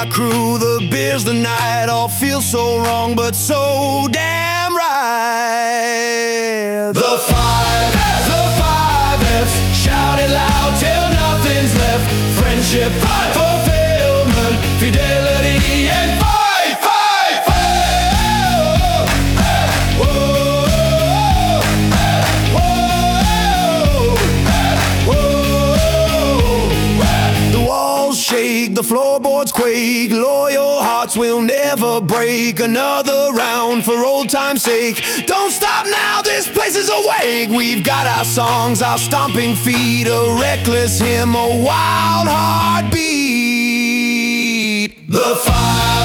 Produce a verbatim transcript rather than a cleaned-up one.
my crew, the beers, the night, all feels so wrong, but so damn right. The five, the five F's, shout it loud till nothing's left. Friendship, fulfillment, fidelity, and fight, fight, fight. Whoa, whoa, whoa. The walls shake, the floorboards quake, loyal hearts will never break. Another round for old time's sake. Don't stop now, this place is awake. We've got our songs, our stomping feet, a reckless hymn, a wild heartbeat. The fire